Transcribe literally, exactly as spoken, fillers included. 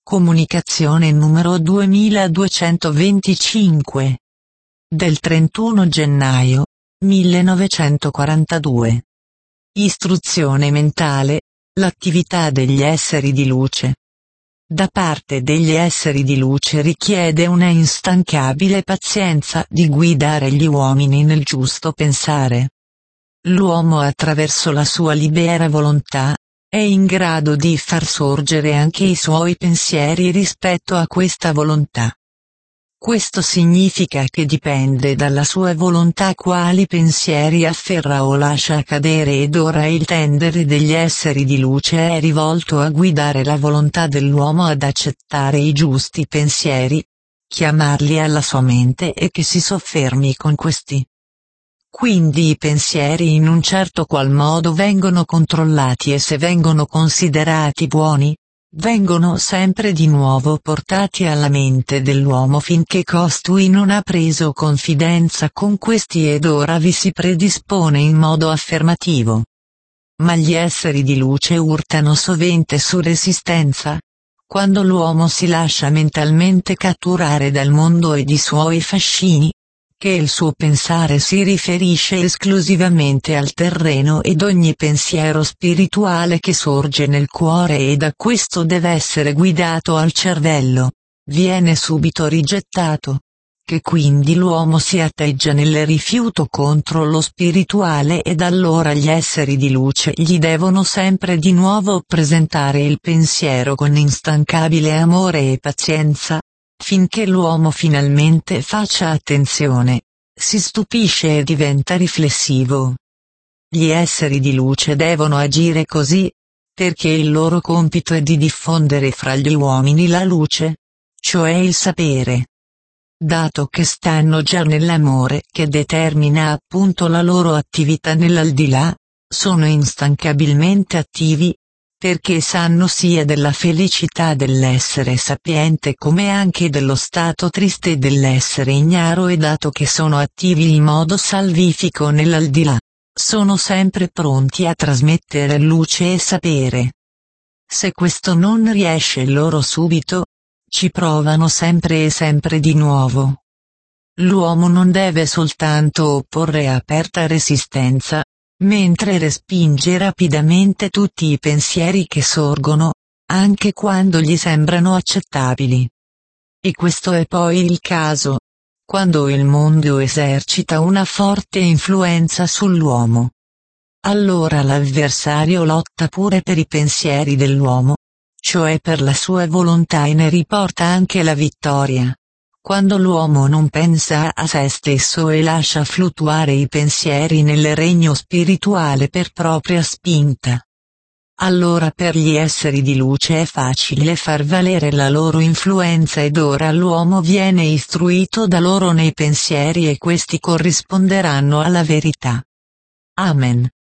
Comunicazione numero duemiladuecentoventicinque. Del trentuno gennaio millenovecentoquarantadue. Istruzione mentale, l'attività degli esseri di luce. Da parte degli esseri di luce richiede una instancabile pazienza di guidare gli uomini nel giusto pensare. L'uomo attraverso la sua libera volontà, è in grado di far sorgere anche i suoi pensieri rispetto a questa volontà. Questo significa che dipende dalla sua volontà quali pensieri afferra o lascia cadere, ed ora il tendere degli esseri di luce è rivolto a guidare la volontà dell'uomo ad accettare i giusti pensieri, chiamarli alla sua mente e che si soffermi con questi. Quindi i pensieri in un certo qual modo vengono controllati e se vengono considerati buoni, vengono sempre di nuovo portati alla mente dell'uomo finché costui non ha preso confidenza con questi ed ora vi si predispone in modo affermativo. Ma gli esseri di luce urtano sovente su resistenza, quando l'uomo si lascia mentalmente catturare dal mondo ed i suoi fascini, che il suo pensare si riferisce esclusivamente al terreno ed ogni pensiero spirituale che sorge nel cuore e da questo deve essere guidato al cervello, viene subito rigettato, che quindi l'uomo si atteggia nel rifiuto contro lo spirituale ed allora gli esseri di luce gli devono sempre di nuovo presentare il pensiero con instancabile amore e pazienza, finché l'uomo finalmente faccia attenzione, si stupisce e diventa riflessivo. Gli esseri di luce devono agire così, perché il loro compito è di diffondere fra gli uomini la luce, cioè il sapere. Dato che stanno già nell'amore che determina appunto la loro attività nell'aldilà, sono instancabilmente attivi, perché sanno sia della felicità dell'essere sapiente come anche dello stato triste dell'essere ignaro e dato che sono attivi in modo salvifico nell'aldilà, sono sempre pronti a trasmettere luce e sapere. Se questo non riesce loro subito, ci provano sempre e sempre di nuovo. L'uomo non deve soltanto opporre aperta resistenza, mentre respinge rapidamente tutti i pensieri che sorgono, anche quando gli sembrano accettabili. E questo è poi il caso, quando il mondo esercita una forte influenza sull'uomo. Allora l'avversario lotta pure per i pensieri dell'uomo, cioè per la sua volontà e ne riporta anche la vittoria. Quando l'uomo non pensa a se stesso e lascia fluttuare i pensieri nel regno spirituale per propria spinta. Allora per gli esseri di luce è facile far valere la loro influenza ed ora l'uomo viene istruito da loro nei pensieri e questi corrisponderanno alla verità. Amen.